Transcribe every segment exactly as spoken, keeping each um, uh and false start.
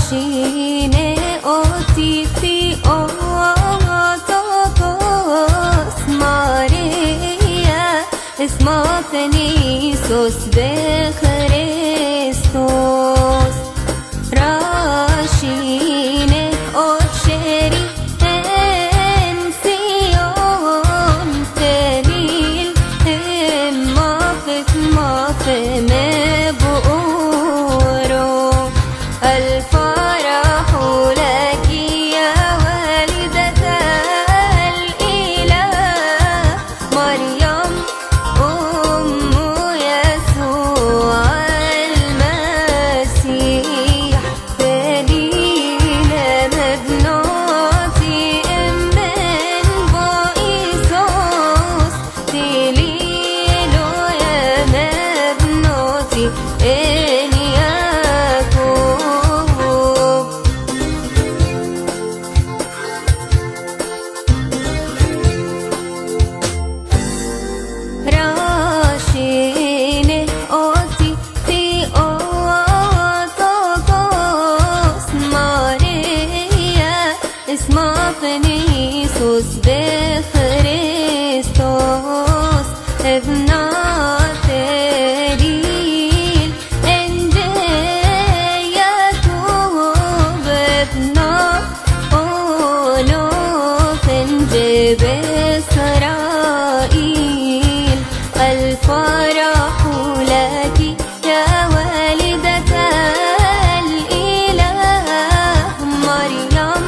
Rashine otiti otokos Maria esmafeni sos beChristos Rashine otsheri en Sion telil em mafet mafem الفرح لك يا والدة الإله مريم أم يسوع المسيح تلينا مبنوتي من بوئيسوس تليلو يا مبنوتي Jesús de Christos ابنة ليل انجي يتوب ابنة أولوف انجب إسرائيل الفرح لك يا والدة الإله مريم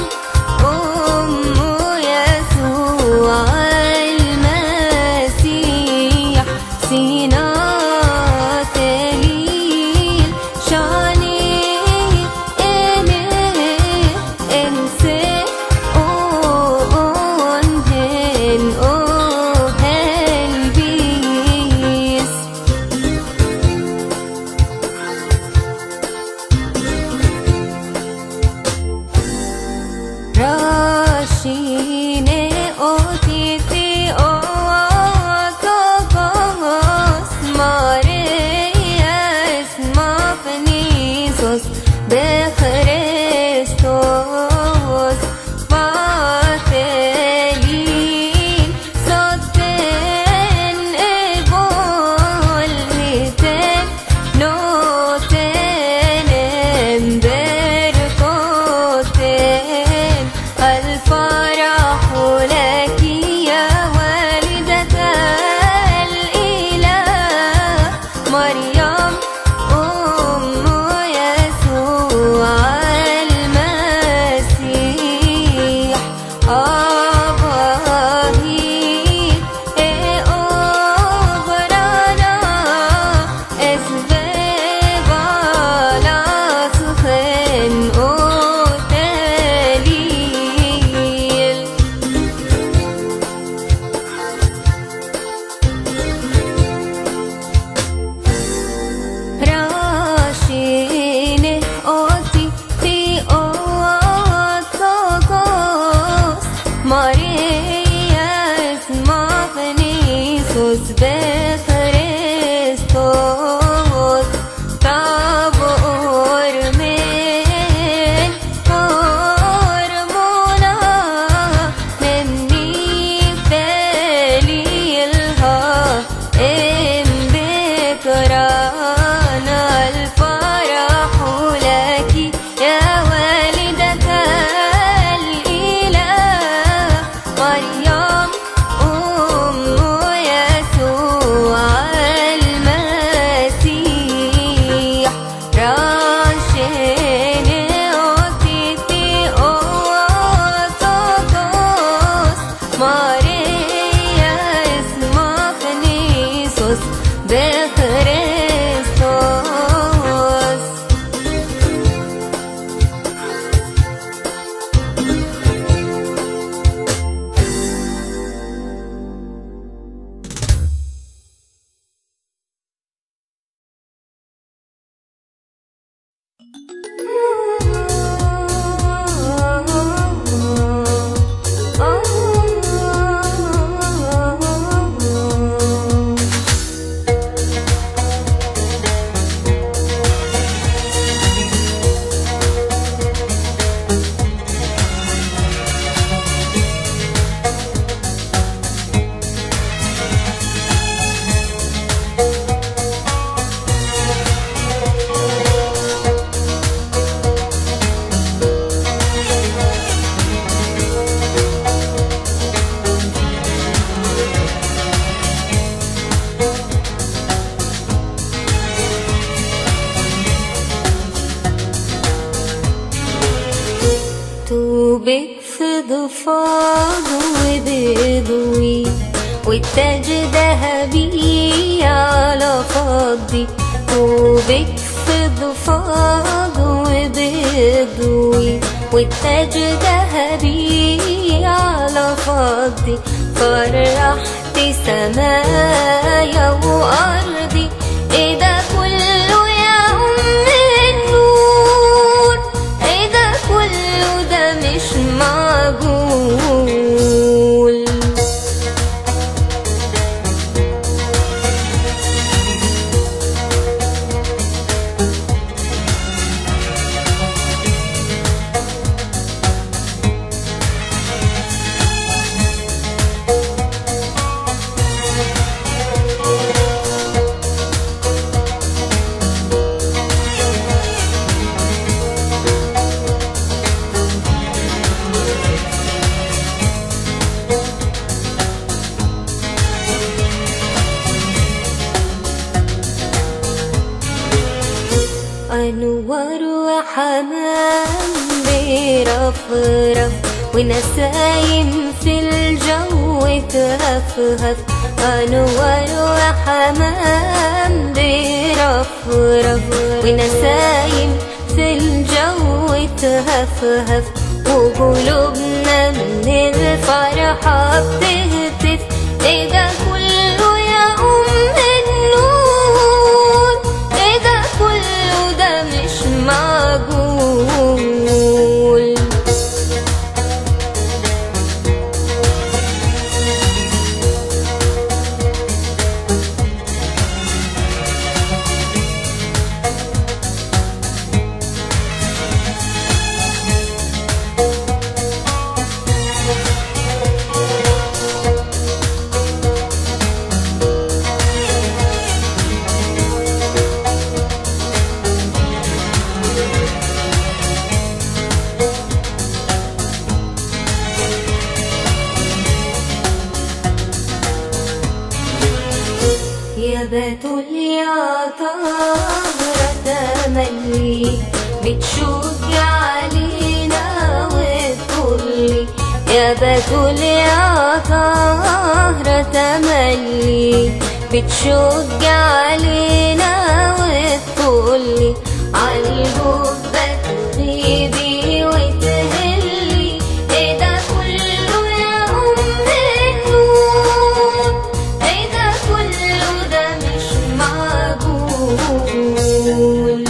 سينا تليل شاني إنه إنسي أونهن أوهل بيس راشيني أوتيتي بخريستوس فاتلين صوتين إبول هيتين نوتين بركوتين الفرح لك يا والدة الإله مريم أم يسوع طوبك في ضفاض وبيضوي، والتاج ذهبي على فضي. طوبك في ضفاض وبيضوي، والتاج ذهبي على فضي. فرحت سمايا وأرضي، ايه ده كله يا أم النور، ايه ده كله ده مش معقول. أنور وحمام بيرفرف، ونسايم في الجو تهفهف. أنور وحمام بيرفرف، ونسايم في الجو تهفهف. وقلوبنا من الفرحة بتهتف، ايه ده كله يا أم النور، ايه ده كله ده مش معقول. يا بتول يا طاهرة تملي، بتشوقي علينا وتقولي. يا بتول يا طاهرة تملي، بتشوقي علينا وتقولي. عالجبة تغيبي وتهلي، ايه ده كله يا أم النور، ايه ده كله ده مش معقول.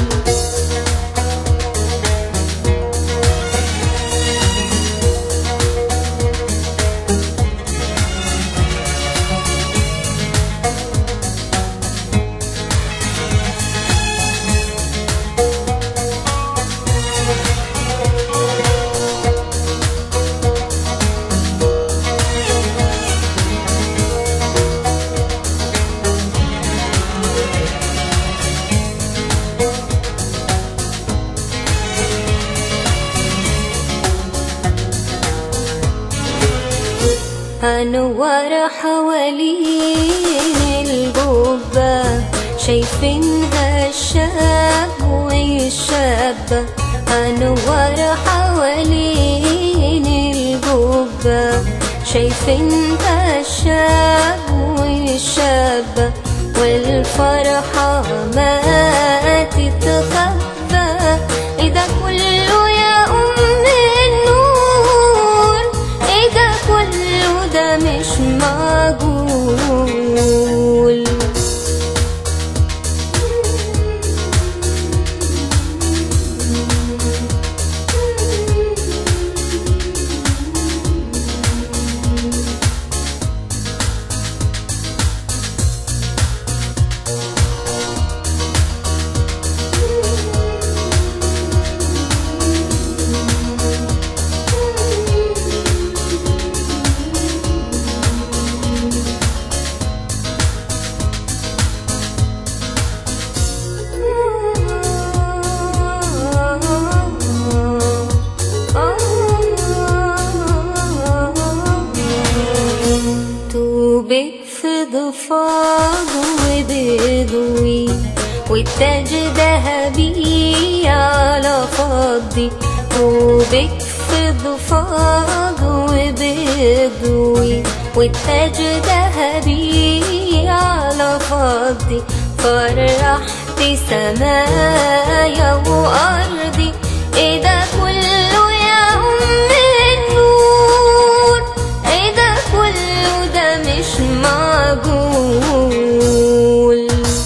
أنور حوالين القبة، شايفينها الشاب والشابة. أنور حوالين القبة، شايفينها الشاب والشابة. والفرحة ما تتخفى، إيه ده كله يا أم النور، إيه ده كله ده مش معقول. ضفاض وبيضوي والتاج ذهبي على فضي، طوبك فضفاض وبيضوي، والتاج ذهبي على فضي، فرحت سمايا وأرضي. ايه ده كله يا أم النور، ايه ده كله ده مش معقول.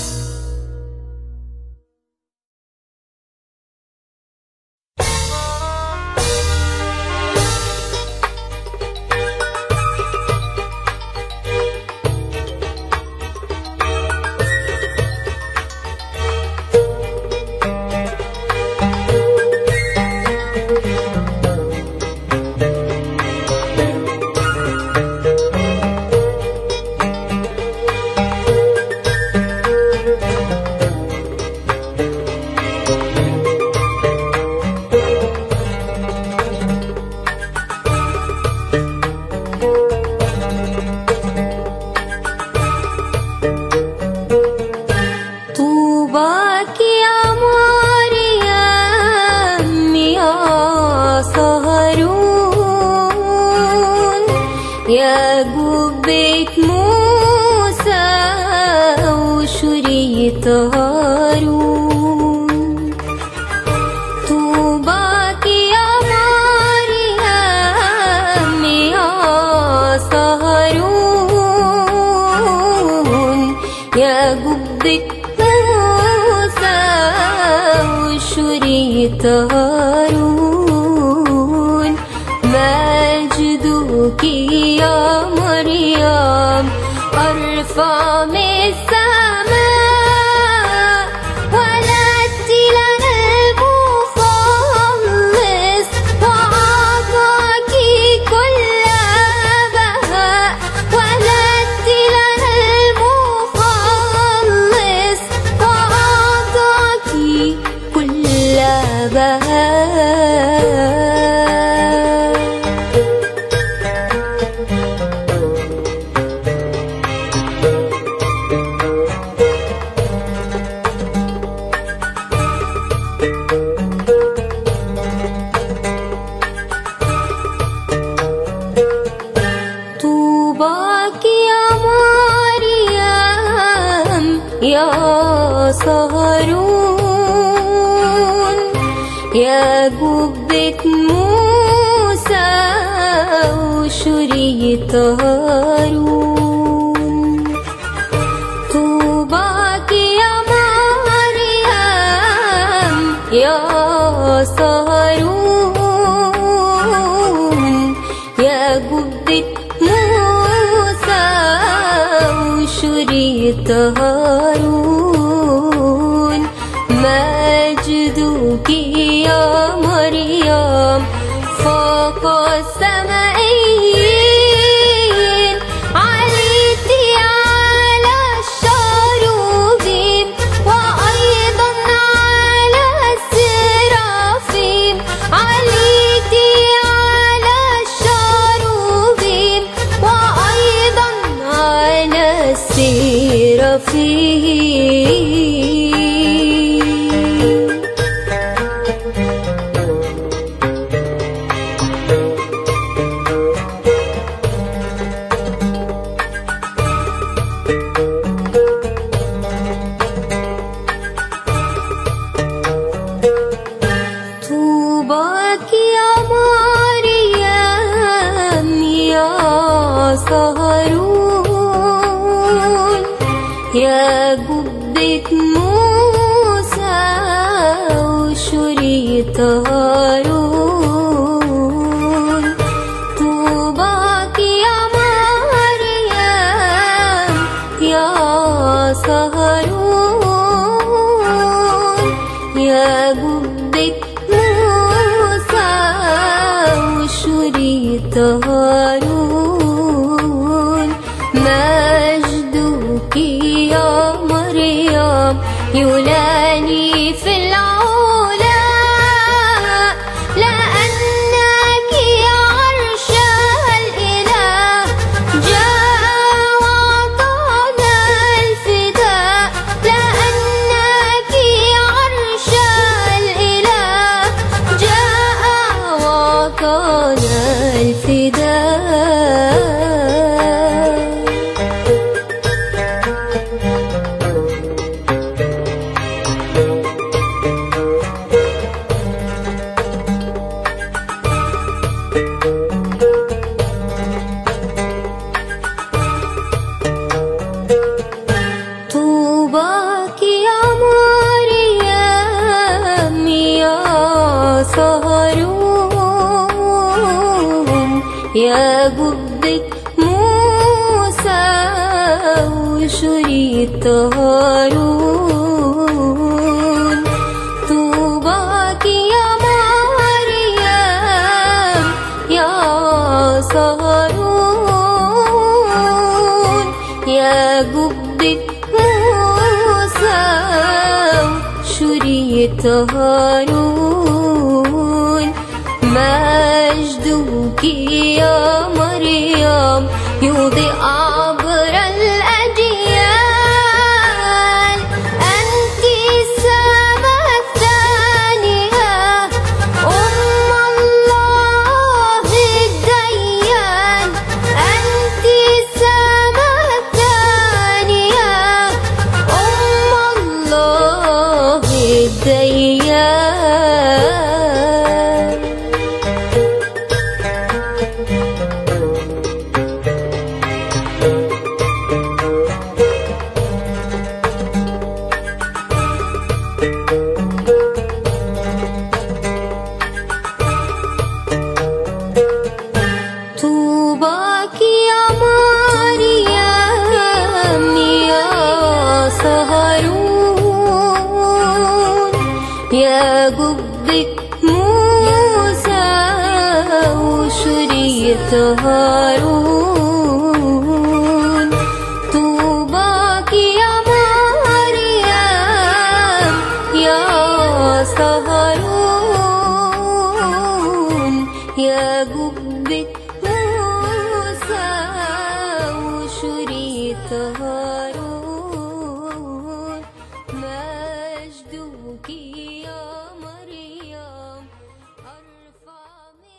طوباك يا مريم يا سهرون، يا جبة موسى وشريط هارون. طوباك يا مريم يا سهرون، يا جبة وشريط هارون. مجدك يا مريم أرفع من السماء، ولدت لنا المخلص وأعطاك كل بهاء. ولدت لنا المخلص وأعطاك كل بهاء. طوباك يا مريم يا سهرون، يا جبة موسى وشريط هارون. طوباك يا مريم يا سهرون، يا جبة موسى وشريط هارون. مجدك يا مريم فوق السمائيين، عليت على الشروبيم وأيضا على السرافيم. عليت على الشروبيم وأيضا على السرافيم. طوباك يا مريم يا سهرون، يا جبة موسى وشريط هارون. طوباك يا مريم يا سهرون، يا جبة موسى وشريط هارون. مجدك يا مريم يولاني في العلا، لأنك عرش الإله جاء وأعطانا الفداء. لأنك عرش الإله جاء وأعطانا سهرون يا جدة موسى وشريط هارون. طوباك يا مريم يا سهرون يا جدة موسى وشريط هارون. مجدك يا مريم يضيء عبر الأجيال. أنت السماء الثانية أم الله الديان. أنت السماء الثانية أم الله الديان. طوباك يا مريم يا سهرون يا جدة موسى وشريط هارون. طوباك يا مريم يا سهرون يا جدة موسى وشريط هارون. مجدك يا مريم أرفع من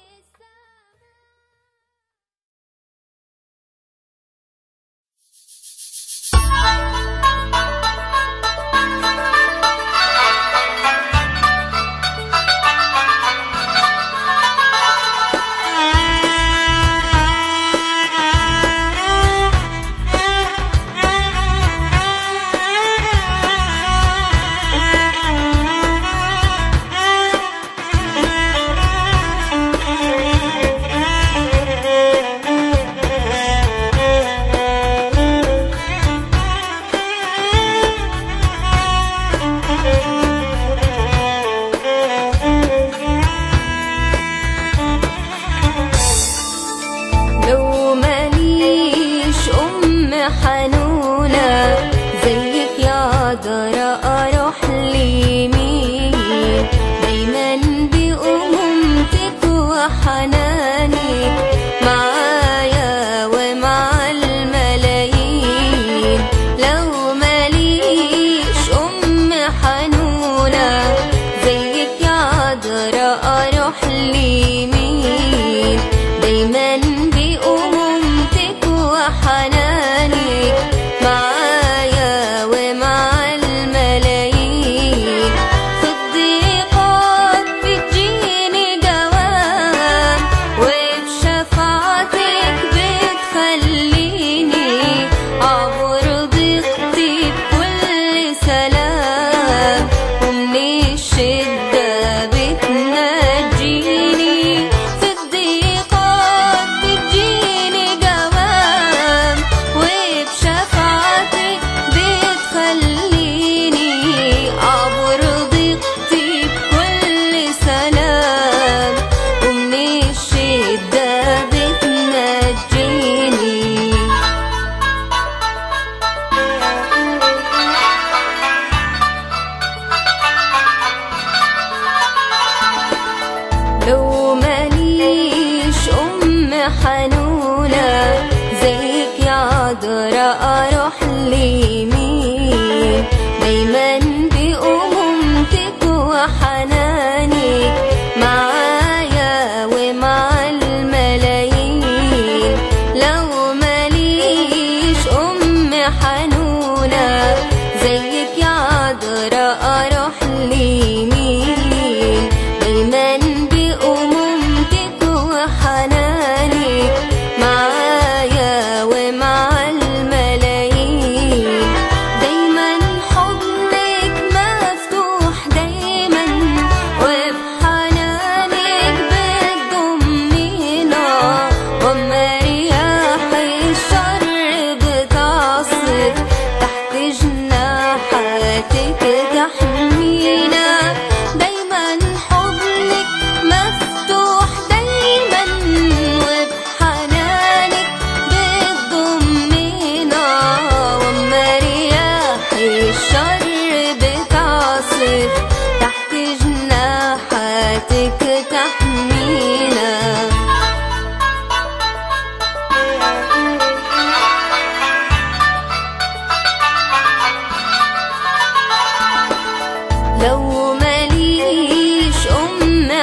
حنونة زيك يا عذرا أروح لمين؟ دايما بأمومتك وحنانك معايا ومع الملايين. لو ماليش أم حنونة زيك يا عذرا أروح لمين؟ دايما بأمومتك وحنانك معايا ومع الملايين. في الضيقات بتجيني جواب وبشفاعتك بتخليني عبر ضيقتي بكل سلام. ومن الشدة بتنجيني في الضيقات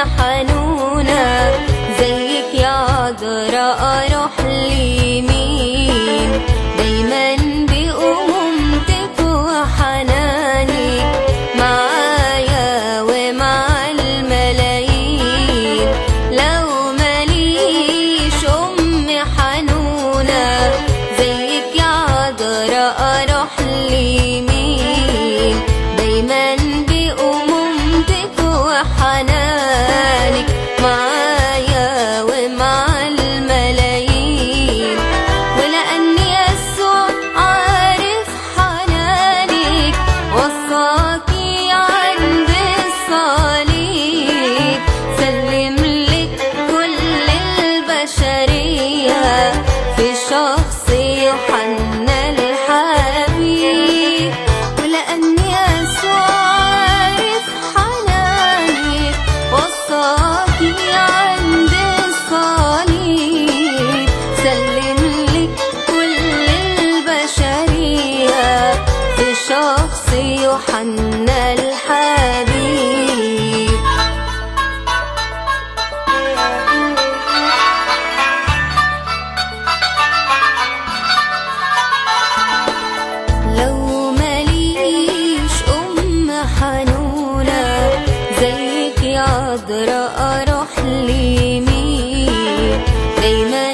حنونة زيك يا عذراء أروح لمين؟ دايما بأمومتك وحنانك معايا ومع الملايين. لو ماليش أم حنونة زيك يا عذراء أروح لمين؟ دايما بأمومتك وحنانك معايا ومع الملايين. ولأني يسوع عارف حنانك وصاكي عند الصليب، سلم لك كل البشرية في شخص يوحنا الحبيب. ولأني يسوع عارف حنانك وصاكي عند الصليب، سلم لك كل البشرية في شخص يوحنا الحبيب. لو ماليش أم حنونة زيك يا عذراء أروح لمين؟ دايما